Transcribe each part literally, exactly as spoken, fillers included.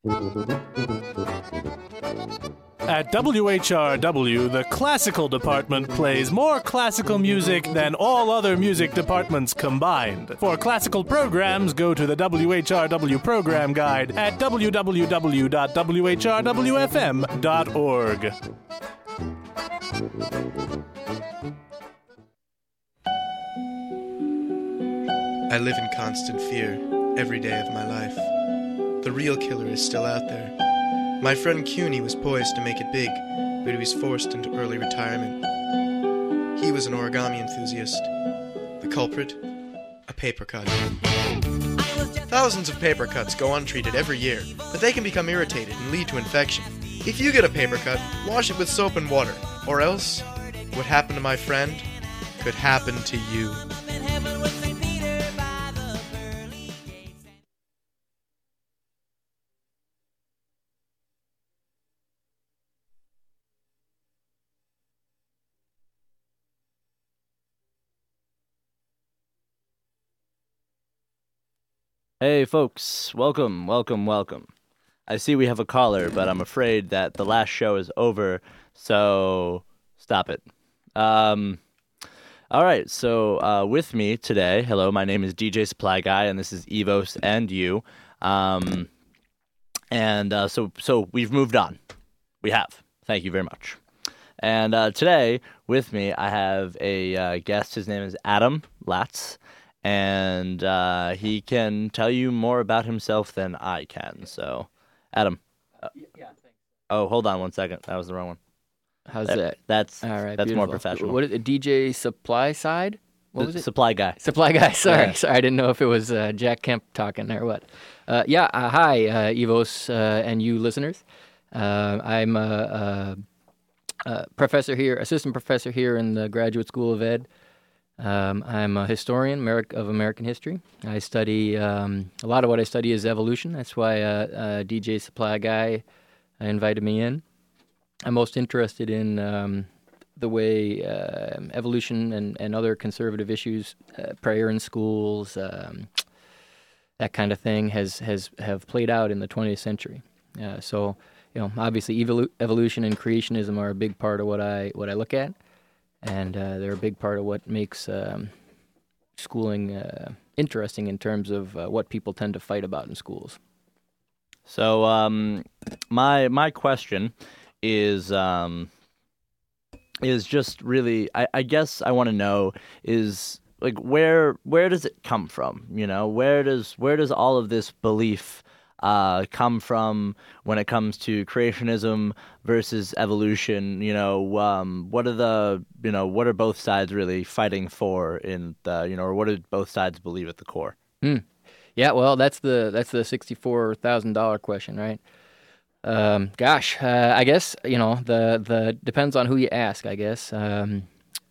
At W H R W, the classical department plays more classical music than all other music departments combined. For classical programs, go to the W H R W program guide at w w w dot w h r w f m dot org. I live in constant fear every day of my life. The real killer is still out there. My friend Cuny was poised to make it big, but he was forced into early retirement. He was an origami enthusiast. The culprit? A paper cut. Thousands of paper cuts go untreated every year, but they can become irritated and lead to infection. If you get a paper cut, wash it with soap and water, or else what happened to my friend could happen to you. Hey folks, welcome, welcome, welcome. I see we have a caller, but I'm afraid that the last show is over, so stop it. Um, all right, so uh, with me today, hello, my name is D J Supply Guy, and this is Evos and you. Um, and uh, so, so we've moved on. We have. Thank you very much. And uh, today, with me, I have a uh, guest. His name is Adam Latz. And uh, he can tell you more about himself than I can. So, Adam. Uh, yeah, thanks. Oh, hold on one second. That was the wrong one. How's that? that? That's all right. That's beautiful. more professional. What is it? D J Supply Side? What was it? Supply Guy. Supply Guy. Sorry, yeah. sorry. I didn't know if it was uh, Jack Kemp talking or what. Uh, yeah. Uh, hi, uh, Evos uh, and you listeners. Uh, I'm a, a, a professor here, assistant professor here in the Graduate School of Ed. Um, I'm a historian of American history. I study, um, a lot of what I study is evolution. That's why uh, uh, D J Supply Guy invited me in. I'm most interested in um, the way uh, evolution and, and other conservative issues, uh, prayer in schools, um, that kind of thing, has, has have played out in the twentieth century. Uh, so, you know, obviously evolu- evolution and creationism are a big part of what I what I look at. And uh, they're a big part of what makes um, schooling uh, interesting in terms of uh, what people tend to fight about in schools. So um, my my question is um, is just really, I, I guess I want to know is like where where does it come from? You know, where does where does all of this belief Uh, come from when it comes to creationism versus evolution? You know, um, what are the, you know, what are both sides really fighting for in the, you know, or what do both sides believe at the core? Hmm. Yeah, well, that's the that's the sixty-four thousand dollar question, right? Um, gosh, uh, I guess you know the the depends on who you ask, I guess. Um,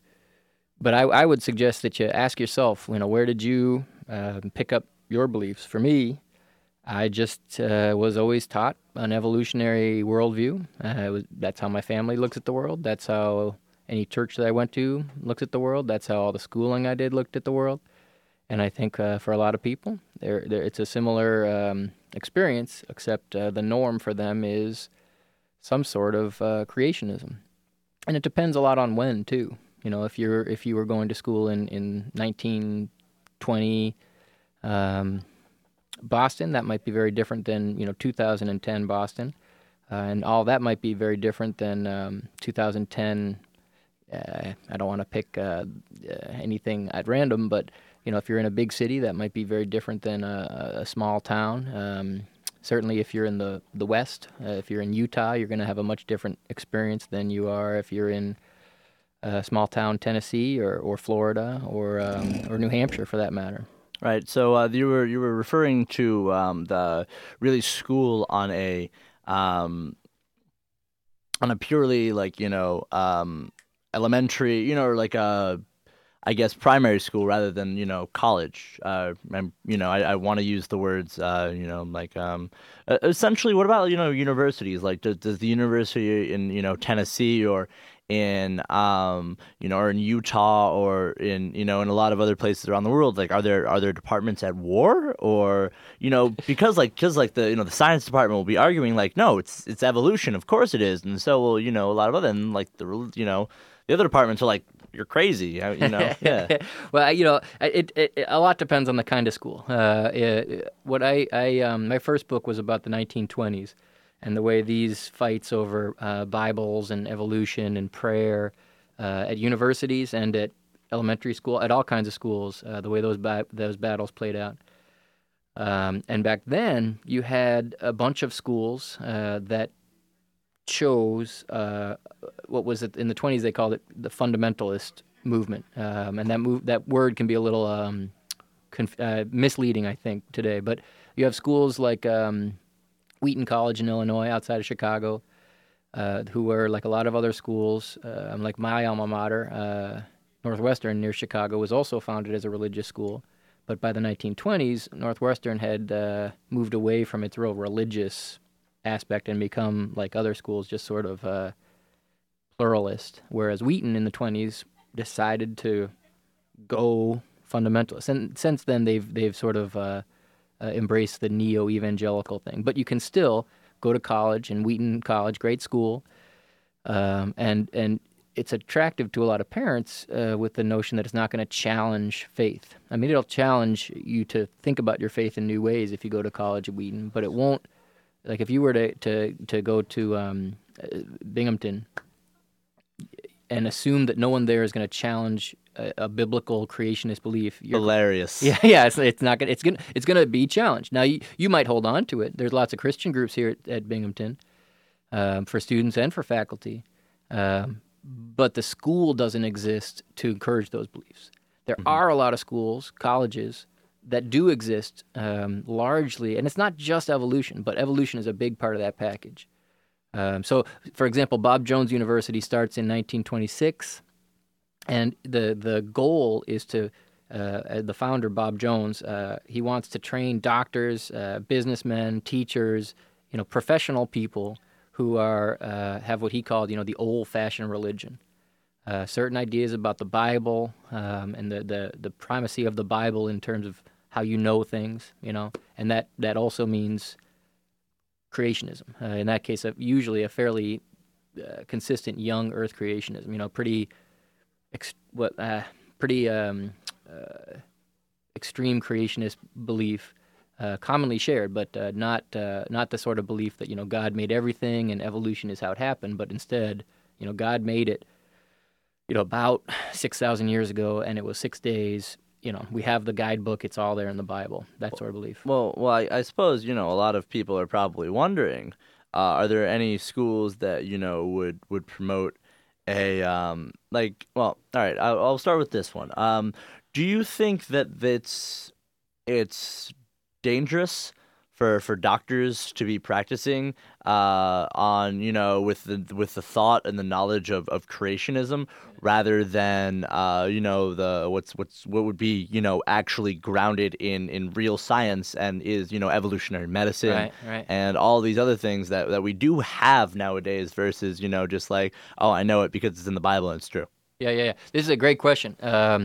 but I I would suggest that you ask yourself, you know, where did you uh, pick up your beliefs? For me, I just uh, was always taught an evolutionary worldview. Uh, it was, that's how my family looks at the world. That's how any church that I went to looks at the world. That's how all the schooling I did looked at the world. And I think uh, for a lot of people, they're, they're, it's a similar um, experience, except uh, the norm for them is some sort of uh, creationism. And it depends a lot on when, too. You know, if you're if you were going to school in, in nineteen twenty, um, Boston, that might be very different than, you know, two thousand ten Boston. Uh, and all that might be very different than um, two thousand ten. Uh, I don't want to pick uh, uh, anything at random, but, you know, if you're in a big city, that might be very different than a, a small town. Um, certainly if you're in the, the West, uh, if you're in Utah, you're going to have a much different experience than you are if you're in uh, small town Tennessee or, or Florida or um, or New Hampshire, for that matter. Right. So uh, you were you were referring to um, the really school on a um, on a purely like you know um, elementary, you know, or like a I guess primary school rather than you know college. Uh, and, you know, I, I want to use the words uh, you know like um, essentially. What about you know universities? Like does, does the university in you know Tennessee or in um you know, or in Utah, or in, you know, in a lot of other places around the world? Like, are there are there departments at war, or, you know, because like because like the you know the science department will be arguing like, no, it's it's evolution, of course it is, and so will, you know, a lot of other, and like the you know the other departments are like, you're crazy, you know. Yeah. Well, you know, it, it, it a lot depends on the kind of school. Uh, it, what I I um, my first book was about the nineteen twenties. And the way these fights over uh, Bibles and evolution and prayer uh, at universities and at elementary school, at all kinds of schools, uh, the way those ba- those battles played out. Um, and back then, you had a bunch of schools uh, that chose uh, what was it in the twenties? They called it the fundamentalist movement, um, and that move that word can be a little um, conf- uh, misleading, I think, today. But you have schools like Um, Wheaton College in Illinois, outside of Chicago, uh, who were like a lot of other schools, uh, like my alma mater, uh, Northwestern near Chicago, was also founded as a religious school. But by the nineteen twenties, Northwestern had uh, moved away from its real religious aspect and become, like other schools, just sort of uh, pluralist. Whereas Wheaton in the twenties decided to go fundamentalist, and since then they've they've sort of uh, Uh, embrace the neo-evangelical thing. But you can still go to college, and Wheaton College, great school, um, and and it's attractive to a lot of parents uh, with the notion that it's not going to challenge faith. I mean, it'll challenge you to think about your faith in new ways if you go to college at Wheaton, but it won't, like if you were to, to, to go to um, Binghamton and assume that no one there is going to challenge a, a biblical creationist belief. You're, Hilarious. Yeah, yeah. It's, it's not gonna. It's gonna. It's gonna be challenged. Now, you, you might hold on to it. There's lots of Christian groups here at, at Binghamton, um, for students and for faculty, um, but the school doesn't exist to encourage those beliefs. There mm-hmm. are a lot of schools, colleges that do exist, um, largely, and it's not just evolution, but evolution is a big part of that package. Um, so, for example, Bob Jones University starts in nineteen twenty-six, and the the goal is to, uh, the founder, Bob Jones, uh, he wants to train doctors, uh, businessmen, teachers, you know, professional people who are uh, have what he called, you know, the old-fashioned religion. Uh, certain ideas about the Bible um, and the, the, the primacy of the Bible in terms of how you know things, you know, and that, that also means creationism. Uh, in that case, uh, usually a fairly uh, consistent young Earth creationism. You know, pretty, ex- what, uh, pretty um, uh, extreme creationist belief, uh, commonly shared, but uh, not uh, not the sort of belief that, you know, God made everything and evolution is how it happened. But instead, you know, God made it, you know, about six thousand years ago, and it was six days. You know, we have the guidebook, it's all there in the Bible, that sort of belief. Well, well, I, I suppose, you know, a lot of people are probably wondering, uh, are there any schools that, you know, would, would promote a, um, like, well, all right, I'll, I'll start with this one. Um, do you think that it's, it's dangerous for, for doctors to be practicing uh, on, you know, with the with the thought and the knowledge of, of creationism rather than, uh, you know, the what's what's what would be, you know, actually grounded in, in real science and is, you know, evolutionary medicine right, right. and all these other things that, that we do have nowadays versus, you know, just like, oh, I know it because it's in the Bible and it's true. Yeah, yeah, yeah. This is a great question. Um,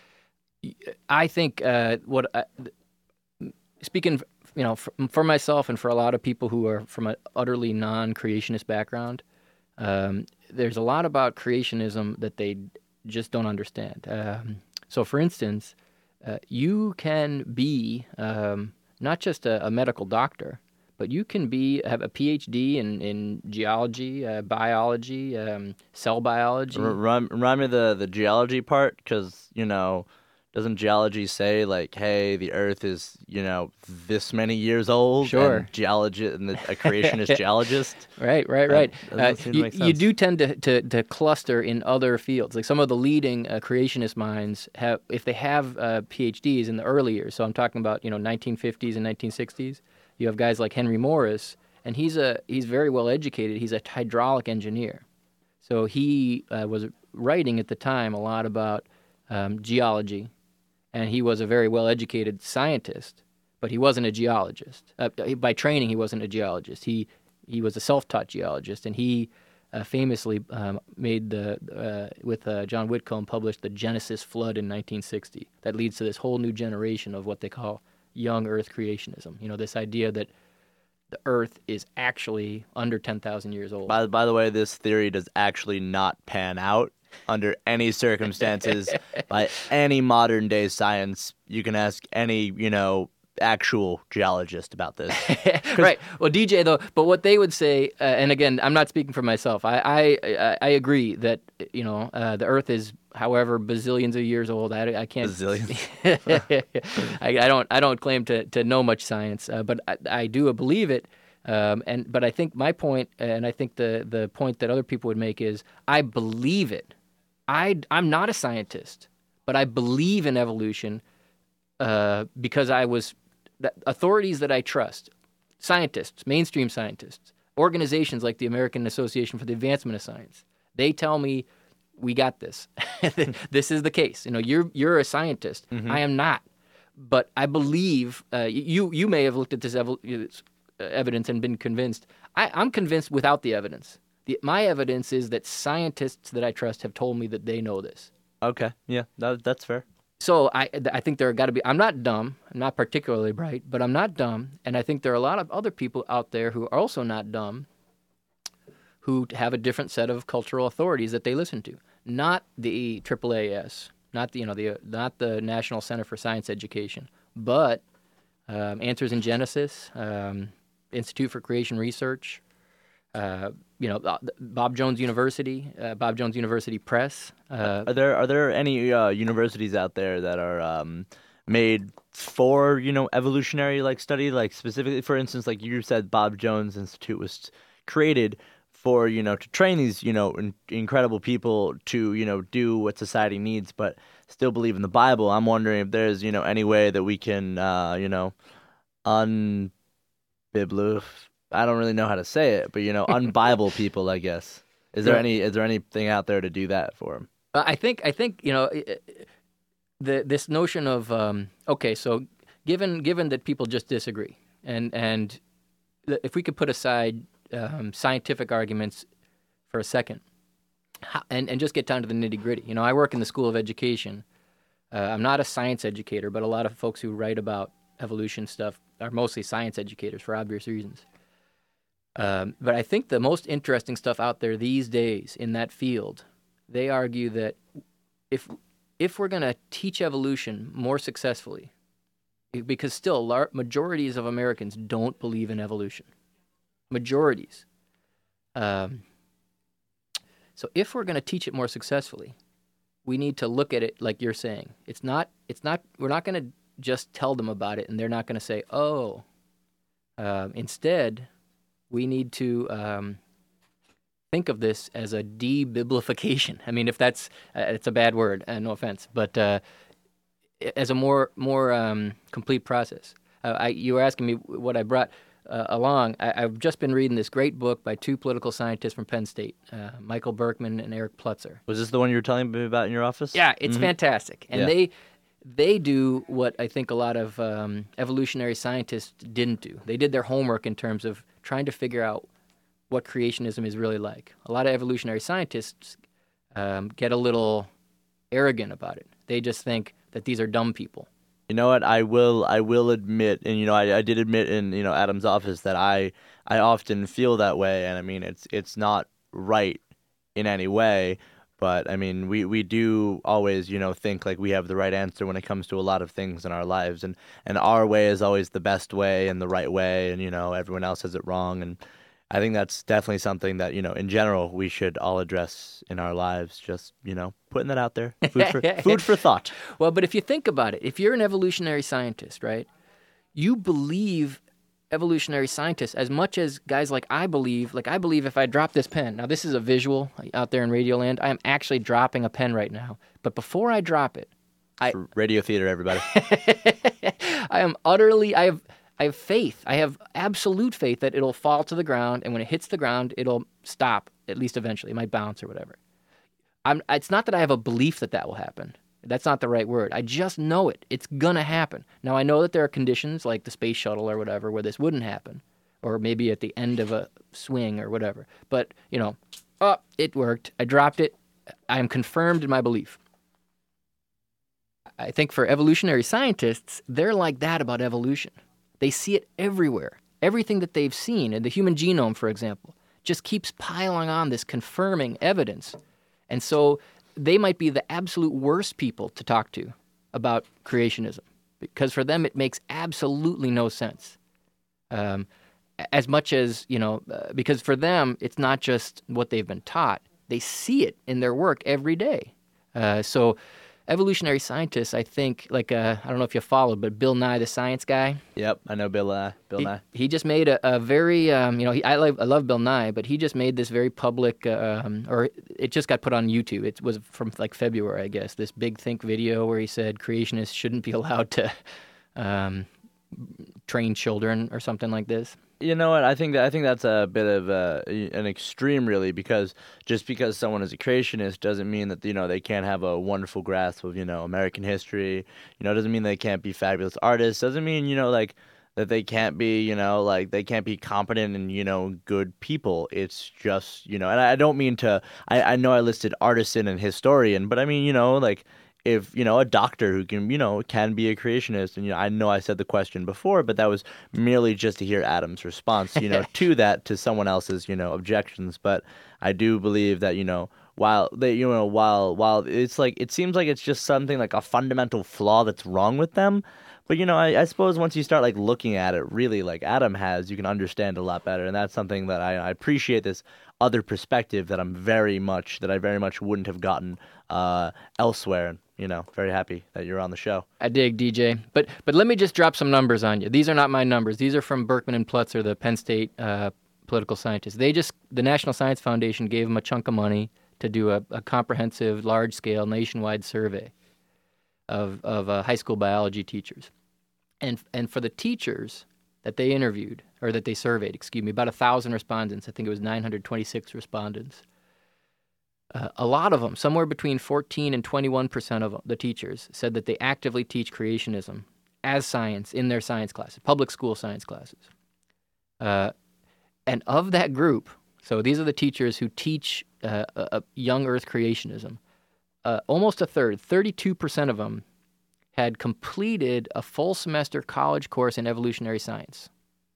I think uh, what I, speaking. You know, for, for myself and for a lot of people who are from an utterly non-creationist background, um, there's a lot about creationism that they just don't understand. Um, so, for instance, uh, you can be um, not just a, a medical doctor, but you can be have a P H D in, in geology, uh, biology, um, cell biology. R- remind, remind me the, the geology part, because, you know, doesn't geology say, like, hey, the Earth is, you know, this many years old? Sure. And geologist and the, a creationist geologist? Right, right, right. That, that uh, you, you do tend to, to, to cluster in other fields. Like some of the leading uh, creationist minds have, if they have uh, P H Ds in the early years, so I'm talking about, you know, nineteen fifties and nineteen sixties, you have guys like Henry Morris, and he's a he's very well educated. He's a hydraulic engineer. So he uh, was writing at the time a lot about um, geology. And he was a very well-educated scientist, but he wasn't a geologist. Uh, by training, he wasn't a geologist. He he was a self-taught geologist, and he uh, famously um, made the uh, with uh, John Whitcomb published the Genesis flood in nineteen sixty. That leads to this whole new generation of what they call young Earth creationism. You know, this idea that the Earth is actually under ten thousand years old. By, by the way, this theory does actually not pan out under any circumstances by any modern day science. You can ask any, you know, actual geologist about this. Right. Well, D J though, but what they would say, uh, and again, I'm not speaking for myself. I I, I agree that you know uh, the Earth is, however, bazillions of years old. I, I can't. Bazillions. I, I don't I don't claim to, to know much science, uh, but I, I do believe it. Um, and but I think my point, and I think the the point that other people would make is, I believe it. I I'm not a scientist, but I believe in evolution uh, because I was. That authorities that I trust, scientists, mainstream scientists, organizations like the American Association for the Advancement of Science, they tell me we got this. This is the case. You know, you're you're a scientist. Mm-hmm. I am not, but I believe uh, you. You may have looked at this ev- evidence and been convinced. I, I'm convinced without the evidence. The, my evidence is that scientists that I trust have told me that they know this. Okay, yeah, that, that's fair. So I, I think there got to be. I'm not dumb. I'm not particularly bright, but I'm not dumb. And I think there are a lot of other people out there who are also not dumb, who have a different set of cultural authorities that they listen to. Not the triple A S, not the you know the not the National Center for Science Education, but um, Answers in Genesis, um, Institute for Creation Research. Uh, you know, Bob Jones University, uh, Bob Jones University Press. Uh, are there are there any uh, universities out there that are um, made for you know evolutionary like study, like specifically, for instance, like you said, Bob Jones Institute was created for you know to train these you know in- incredible people to you know do what society needs, but still believe in the Bible. I'm wondering if there's you know any way that we can uh, you know unbiblical. I don't really know how to say it, but you know, un-Bible people, I guess. Is there Yeah. any? Is there anything out there to do that for them? Uh, I think I think you know the this notion of um, okay, so given given that people just disagree, and and if we could put aside um, scientific arguments for a second, how, and and just get down to the nitty gritty. You know, I work in the School of Education. Uh, I'm not a science educator, but a lot of folks who write about evolution stuff are mostly science educators for obvious reasons. Um, but I think the most interesting stuff out there these days in that field, they argue that if if we're going to teach evolution more successfully, because still lar- majorities of Americans don't believe in evolution, majorities. Um, so if we're going to teach it more successfully, we need to look at it like you're saying. It's not. It's not. We're not going to just tell them about it, and they're not going to say, "Oh." Uh, instead. We need to um, think of this as a de-biblification. I mean, if that's uh, it's a bad word, uh, no offense, but uh, as a more more um, complete process. Uh, I, you were asking me what I brought uh, along. I, I've just been reading this great book by two political scientists from Penn State, uh, Michael Berkman and Eric Plutzer. Was this the one you were telling me about in your office? Yeah, it's Mm-hmm. fantastic, and Yeah. they. They do what I think a lot of um, evolutionary scientists didn't do. They did their homework in terms of trying to figure out what creationism is really like. A lot of evolutionary scientists um, get a little arrogant about it. They just think that these are dumb people. You know what? I will. I will admit, and you know, I, I did admit in you know Adam's office that I I often feel that way, and I mean, it's it's not right in any way. But, I mean, we, we do always, you know, think like we have the right answer when it comes to a lot of things in our lives. And, and our way is always the best way and the right way. And, you know, everyone else has it wrong. And I think that's definitely something that, you know, in general, we should all address in our lives. Just, you know, putting that out there. Food for, food for thought. Well, but if you think about it, if you're an evolutionary scientist, right, you believe evolutionary scientists as much as guys like I believe. Like I believe if I drop this pen, now this is a visual out there in Radioland. I am actually dropping a pen right now. But before I drop it, I For radio theater, everybody. I am utterly, I have I have faith. I have absolute faith that it'll fall to the ground, and when it hits the ground, it'll stop, at least eventually. It might bounce or whatever. I'm, it's not that I have a belief that that will happen. That's not the right word. I just know it. It's going to happen. Now, I know that there are conditions like the space shuttle or whatever where this wouldn't happen, or maybe at the end of a swing or whatever. But, you know, oh, it worked. I dropped it. I am confirmed in my belief. I think for evolutionary scientists, they're like that about evolution. They see it everywhere. Everything that they've seen in the human genome, for example, just keeps piling on this confirming evidence. And so they might be the absolute worst people to talk to about creationism, because for them it makes absolutely no sense. Um, as much as, you know, uh, because for them it's not just what they've been taught. They see it in their work every day. Uh, so evolutionary scientists, I think, like, uh, I don't know if you followed, but Bill Nye, the science guy. Yep, I know Bill, uh, Bill he, Nye. He just made a, a very, um, you know, he, I, love, I love Bill Nye, but he just made this very public, uh, um, or it just got put on YouTube. It was from like February, I guess, this Big Think video where he said creationists shouldn't be allowed to um, train children or something like this. You know what? I think that I think that's a bit of uh, an extreme, really, because just because someone is a creationist doesn't mean that, you know, they can't have a wonderful grasp of, you know, American history. You know, doesn't mean they can't be fabulous artists. Doesn't mean, you know, like that they can't be, you know, like they can't be competent and, you know, good people. It's just, you know, and I don't mean to. I, I know I listed artisan and historian, but I mean, you know, like. If, you know, a doctor who can, you know, can be a creationist, and, you know, I know I said the question before, but that was merely just to hear Adam's response, you know, to that, to someone else's, you know, objections. But I do believe that, you know, while they, you know, while, while it's like, it seems like it's just something like a fundamental flaw that's wrong with them. But, you know, I, I suppose once you start, like, looking at it really like Adam has, you can understand a lot better. And that's something that I, I appreciate, this other perspective that I'm very much, that I very much wouldn't have gotten uh, elsewhere. And, you know, very happy that you're on the show. I dig, D J. But but let me just drop some numbers on you. These are not my numbers. These are from Berkman and Plutzer, the Penn State uh, political scientists. They just, the National Science Foundation gave them a chunk of money to do a, a comprehensive, large-scale, nationwide survey of of uh, high school biology teachers. And and for the teachers that they interviewed, or that they surveyed, excuse me, about one thousand respondents, I think it was nine hundred twenty-six respondents, Uh, a lot of them, somewhere between fourteen and twenty-one percent of the teachers, said that they actively teach creationism as science in their science classes, public school science classes. Uh, and of that group, so these are the teachers who teach uh, uh, young Earth creationism, uh, almost a third, thirty-two percent of them, had completed a full semester college course in evolutionary science.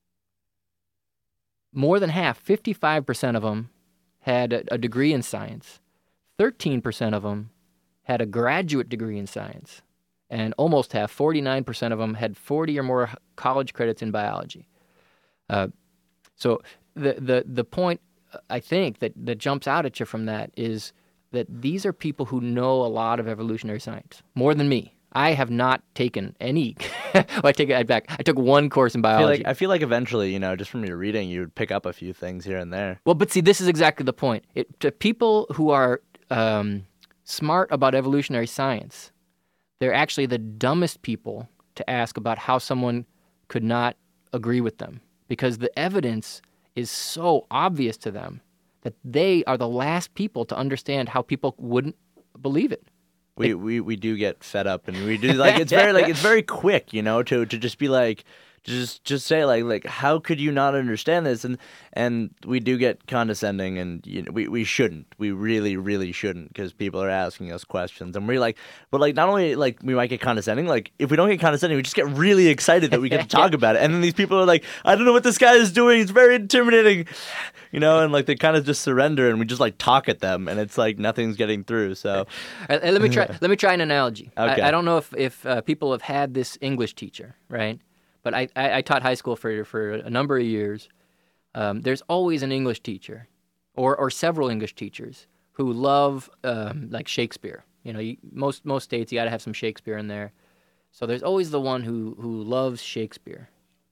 More than half, fifty-five percent of them, had a, a degree in science. thirteen percent of them had a graduate degree in science, and almost half, forty-nine percent of them, had forty or more college credits in biology. Uh, so the, the the point, I think, that, that jumps out at you from that is that these are people who know a lot of evolutionary science, more than me. I have not taken any. well, I take it back. I took one course in I feel, biology. like, I feel like eventually, you know, just from your reading, you would pick up a few things here and there. Well, but see, this is exactly the point. It, to people who are um, smart about evolutionary science, they're actually the dumbest people to ask about how someone could not agree with them, because the evidence is so obvious to them that they are the last people to understand how people wouldn't believe it. We, we we do get fed up, and we do like it's very like it's very quick, you know, to to just be like just just say like like how could you not understand this, and and we do get condescending, and you know, we we shouldn't, we really really shouldn't, because people are asking us questions, and we're like, but like not only like we might get condescending, like if we don't get condescending, we just get really excited that we get to talk about it, and then these people are like, I don't know what this guy is doing, it's very intimidating, you know, and like they kind of just surrender, and we just like talk at them, and it's like nothing's getting through. So uh, let me try let me try an analogy. Okay. I, I don't know if if uh, people have had this English teacher, right? But I, I, I taught high school for for a number of years. Um, there's always an English teacher, or or several English teachers who love um, like Shakespeare. You know, you, most most states you got to have some Shakespeare in there. So there's always the one who who loves Shakespeare.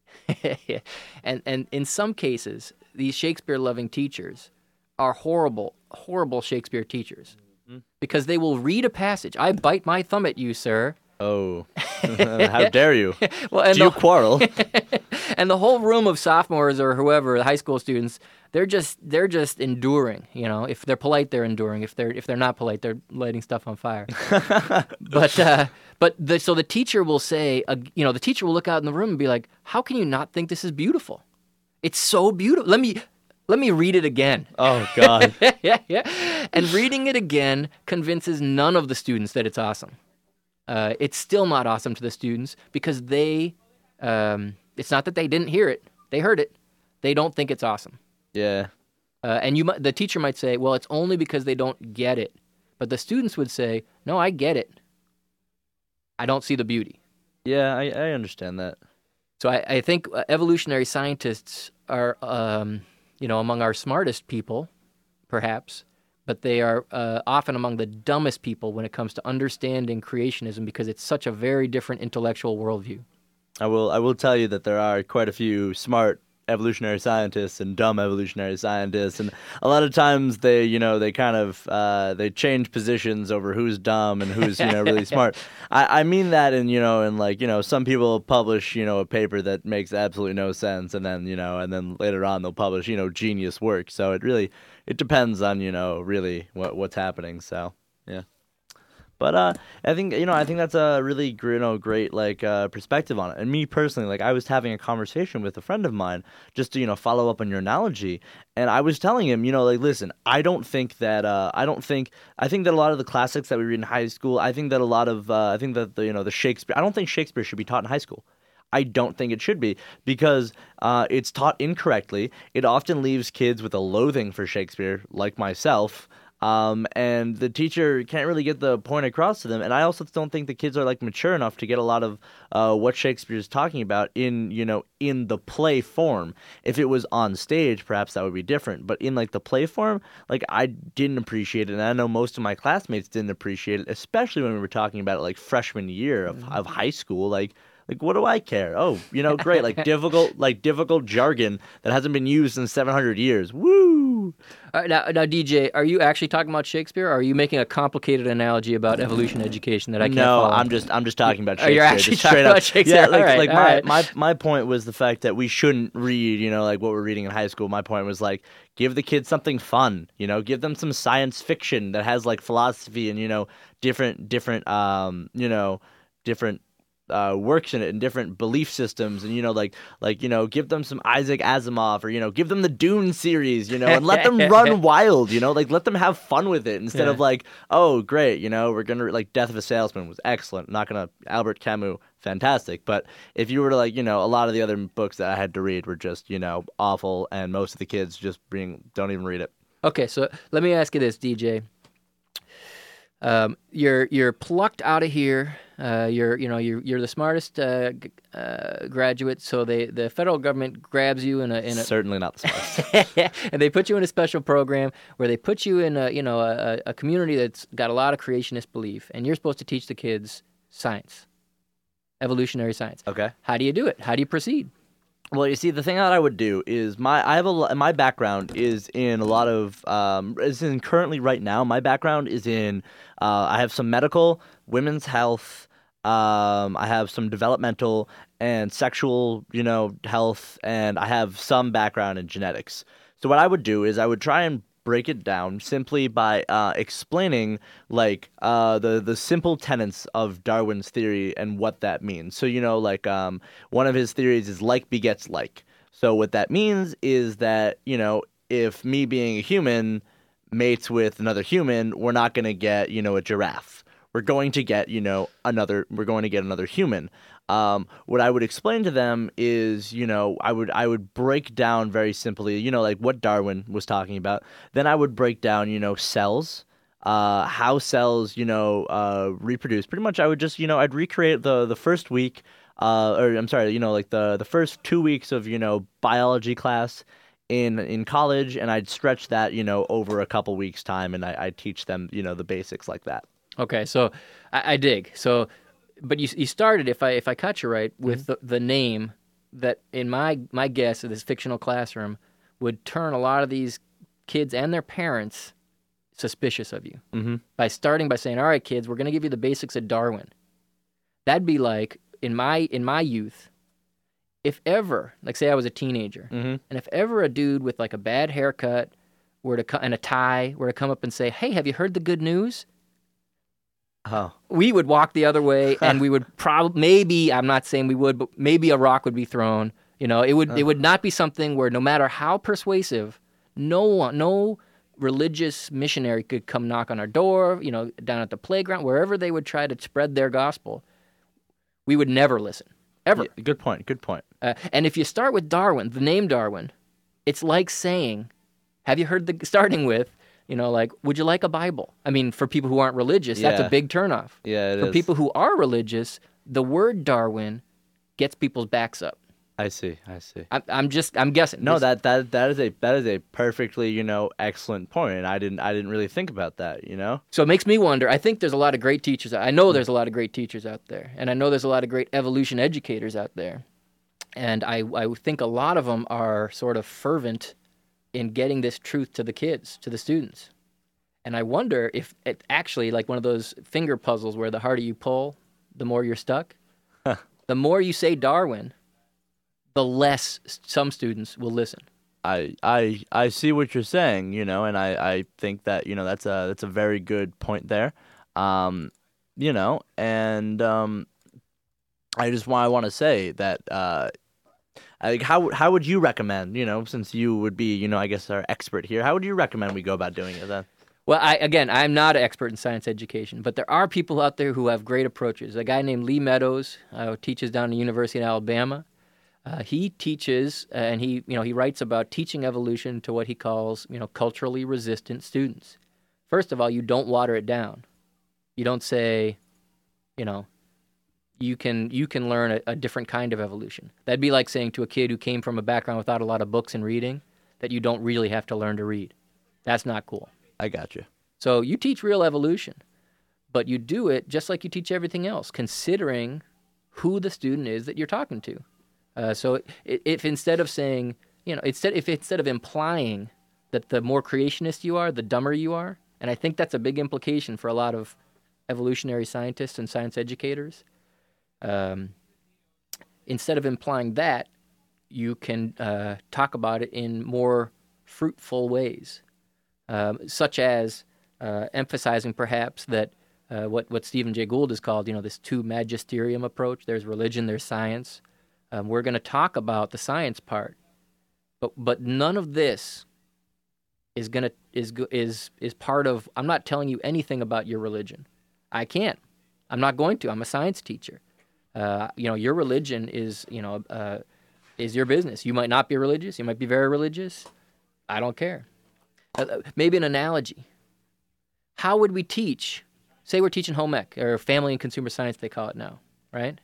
and and in some cases, these Shakespeare-loving teachers are horrible, horrible Shakespeare teachers, mm-hmm. because they will read a passage. I bite my thumb at you, sir. Oh, how dare you? Well, and Do you the, quarrel? And the whole room of sophomores or whoever, the high school students, they're just they're just enduring. You know, if they're polite, they're enduring. If they're if they're not polite, they're lighting stuff on fire. but uh, but the, so the teacher will say, uh, you know, the teacher will look out in the room and be like, "How can you not think this is beautiful? It's so beautiful. Let me let me read it again. Oh, God. yeah, yeah. And reading it again convinces none of the students that it's awesome. Uh, it's still not awesome to the students because they, um, it's not that they didn't hear it. They heard it. They don't think it's awesome. Yeah. Uh, and you, might, the teacher might say, well, it's only because they don't get it. But the students would say, no, I get it. I don't see the beauty. Yeah, I, I understand that. So I, I think evolutionary scientists are, um, you know, among our smartest people, perhaps, but they are uh, often among the dumbest people when it comes to understanding creationism because it's such a very different intellectual worldview. I will I will tell you that there are quite a few smart evolutionary scientists and dumb evolutionary scientists, and a lot of times they, you know, they kind of uh, they change positions over who's dumb and who's, you know, really smart. I, I mean that in, you know, in like, you know, some people publish, you know, a paper that makes absolutely no sense, and then, you know, and then later on they'll publish, you know, genius work. So it really it depends on, you know, really what what's happening. So yeah. But uh, I think, you know, I think that's a really, you know, great, like, uh, perspective on it. And me personally, like, I was having a conversation with a friend of mine just to, you know, follow up on your analogy. And I was telling him, you know, like, listen, I don't think that, uh, I don't think, I think that a lot of the classics that we read in high school, I think that a lot of, uh, I think that, the, you know, the Shakespeare, I don't think Shakespeare should be taught in high school. I don't think it should be because uh, it's taught incorrectly. It often leaves kids with a loathing for Shakespeare, like myself. Um, and the teacher can't really get the point across to them. And I also don't think the kids are like mature enough to get a lot of uh, what Shakespeare is talking about in, you know, in the play form. If it was on stage, perhaps that would be different. But in like the play form, like I didn't appreciate it. And I know most of my classmates didn't appreciate it, especially when we were talking about it like freshman year of, of high school. Like, Like, what do I care? Oh, you know, great. Like difficult, like difficult jargon that hasn't been used in seven hundred years. Woo! All right, now, now, D J, are you actually talking about Shakespeare, or are you making a complicated analogy about evolution education that I can't no, follow? I'm just, I'm just talking about Oh, Shakespeare. you're actually just talking straight about up. Shakespeare. Yeah, like, all right, like all my, right. my, my point was the fact that we shouldn't read, you know, like what we're reading in high school. My point was like, give the kids something fun, you know, give them some science fiction that has like philosophy and, you know, different, different, um, you know, different. Uh, works in it and different belief systems, and you know, like, like you know, give them some Isaac Asimov, or you know, give them the Dune series, you know, and let them run wild, you know, like let them have fun with it instead yeah. of like, oh, great, you know, we're gonna like Death of a Salesman was excellent. I'm not gonna Albert Camus, fantastic, but if you were to like, you know, a lot of the other books that I had to read were just, you know, awful, and most of the kids just bring don't even read it. Okay, so let me ask you this, D J. Um, you're you're plucked out of here. Uh, you're you know you're you're the smartest uh, g- uh, graduate. So they the federal government grabs you in a in a certainly not the smartest, and they put you in a special program where they put you in a you know a, a community that's got a lot of creationist belief, and you're supposed to teach the kids science, evolutionary science. Okay. How do you do it? How do you proceed? Well, you see, the thing that I would do is my I have a lo- my background is in a lot of um is in currently right now my background is in uh I have some medical, women's health, um I have some developmental and sexual, you know, health, and I have some background in genetics. So what I would do is I would try and break it down simply by uh, explaining like uh, the the simple tenets of Darwin's theory and what that means. So you know, like um, one of his theories is like begets like. So what that means is that, you know, if me being a human mates with another human, we're not going to get, you know, a giraffe. We're going to get, you know, another. We're going to get another human. Um, what I would explain to them is, you know, I would I would break down very simply, you know, like what Darwin was talking about. Then I would break down, you know, cells, uh, how cells, you know, uh, reproduce. Pretty much, I would just, you know, I'd recreate the the first week, uh, or I'm sorry, you know, like the the first two weeks of, you know, biology class in in college, and I'd stretch that, you know, over a couple weeks time, and I I'd teach them, you know, the basics like that. Okay, so I, I dig. So. But you you started, if I if I caught you right, with mm-hmm. the, the name that, in my my guess of this fictional classroom, would turn a lot of these kids and their parents suspicious of you. Mm-hmm. By starting by saying, all right, kids, we're going to give you the basics of Darwin. That'd be like, in my in my youth, if ever, like say I was a teenager, mm-hmm. and if ever a dude with like a bad haircut were to co- and a tie were to come up and say, hey, have you heard the good news? Oh. We would walk the other way, and we would probably, maybe, I'm not saying we would, but maybe a rock would be thrown. You know, it would uh. it would not be something where no matter how persuasive No one, no religious missionary could come knock on our door, you know, down at the playground, wherever they would try to spread their gospel. We would never listen, ever. Yeah, good point, good point. Uh, and if you start with Darwin, the name Darwin, it's like saying, have you heard the starting with, you know, like, would you like a Bible? I mean, for people who aren't religious, that's Yeah. a big turnoff. Yeah, it For is. people who are religious, the word Darwin gets people's backs up. I see, I see. I'm, I'm just, I'm guessing. No, This- that that that is a that is a perfectly, you know, excellent point, and I didn't I didn't really think about that, you know. So it makes me wonder. I think there's a lot of great teachers. I know there's a lot of great teachers out there, and I know there's a lot of great evolution educators out there. And I, I think a lot of them are sort of fervent in getting this truth to the kids, to the students. And I wonder if it actually, like one of those finger puzzles where the harder you pull, the more you're stuck. The more you say Darwin, the less some students will listen. I I I see what you're saying, you know, and I, I think that, you know, that's a that's a very good point there. Um, you know, and um I just want I want to say that uh like how how would you recommend, you know, since you would be, you know, I guess our expert here, how would you recommend we go about doing it then? Well, I, again, I'm not an expert in science education, but there are people out there who have great approaches. A guy named Lee Meadows uh, who teaches down at the University of Alabama. Uh, he teaches uh, and he, you know, he writes about teaching evolution to what he calls, you know, culturally resistant students. First of all, you don't water it down. You don't say, you know, you can you can learn a, a different kind of evolution. That'd be like saying to a kid who came from a background without a lot of books and reading that you don't really have to learn to read. That's not cool. I got you. So you teach real evolution, but you do it just like you teach everything else, considering who the student is that you're talking to. Uh, so if, if instead of saying, you know, instead if instead of implying that the more creationist you are, the dumber you are, and I think that's a big implication for a lot of evolutionary scientists and science educators. Um, instead of implying that, you can uh, talk about it in more fruitful ways. Um, such as uh, emphasizing perhaps that uh, what, what Stephen Jay Gould has called, you know, this two magisterium approach. There's religion, there's science. Um, we're going to talk about the science part, but but none of this is gonna is go- is is part of. I'm not telling you anything about your religion. I can't. I'm not going to. I'm a science teacher. Uh, you know, your religion is you know uh, is your business. You might not be religious. You might be very religious. I don't care. Uh, maybe an analogy. How would we teach, say we're teaching home ec, or family and consumer science they call it now, right?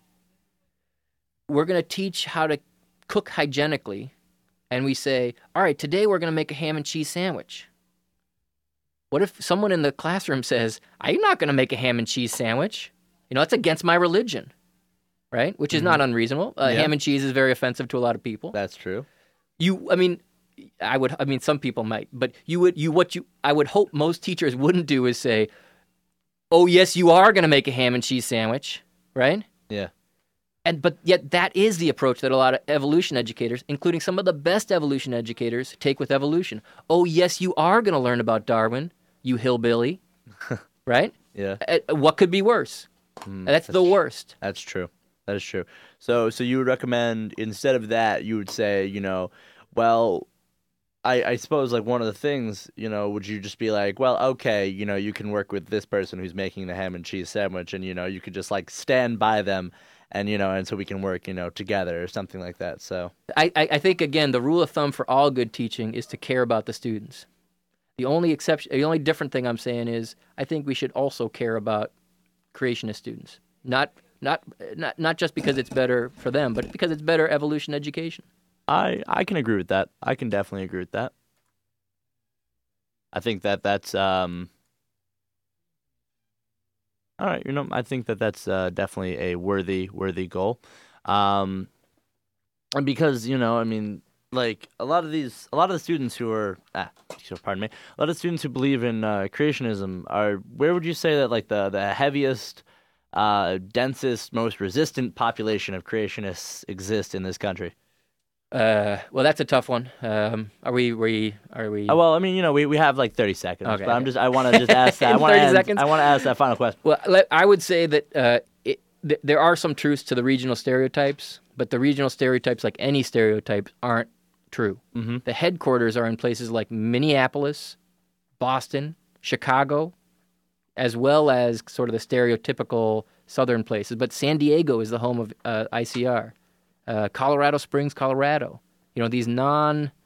We're going to teach how to cook hygienically, and we say, all right, today we're going to make a ham and cheese sandwich. What if someone in the classroom says, I'm not going to make a ham and cheese sandwich? You know, that's against my religion, right? Which is Mm-hmm. not unreasonable. Uh, Yeah. Ham and cheese is very offensive to a lot of people. That's true. You, I mean, I would, I mean, some people might, but you would, you, what you, I would hope most teachers wouldn't do is say, oh, yes, you are going to make a ham and cheese sandwich, right? Yeah. And, but yet that is the approach that a lot of evolution educators, including some of the best evolution educators, take with evolution. Oh, yes, you are going to learn about Darwin, you hillbilly, right? Yeah. Uh, what could be worse? Mm, That's the worst. That's true. That is true. So, so you would recommend instead of that, you would say, you know, well, I, I suppose like one of the things, you know, would you just be like, well, okay, you know, you can work with this person who's making the ham and cheese sandwich, and you know, you could just like stand by them, and you know, and so we can work, you know, together or something like that. So, I, I I think, again, the rule of thumb for all good teaching is to care about the students. The only exception, the only different thing I'm saying is I think we should also care about creationist students. Not not not not just because it's better for them, but because it's better evolution education. I I can agree with that. I can definitely agree with that. I think that that's um. All right, you know, I think that that's uh, definitely a worthy worthy goal, um, and because you know, I mean, like a lot of these, a lot of the students who are, ah, so pardon me, a lot of students who believe in uh, creationism are. Where would you say that like the the heaviest, uh, densest, most resistant population of creationists exist in this country? Uh, well, that's a tough one. Um, are we we are we? Oh, well, I mean, you know, we, we have like thirty seconds, Okay, but I'm okay. just I want to just ask that. I In want to thirty end, seconds? I want to ask that final question. Well, let, I would say that uh, it, th- there are some truths to the regional stereotypes, but the regional stereotypes, like any stereotypes, aren't true. Mm-hmm. The headquarters are in places like Minneapolis, Boston, Chicago, as well as sort of the stereotypical southern places. But San Diego is the home of uh, I C R. Uh, Colorado Springs, Colorado. You know, these non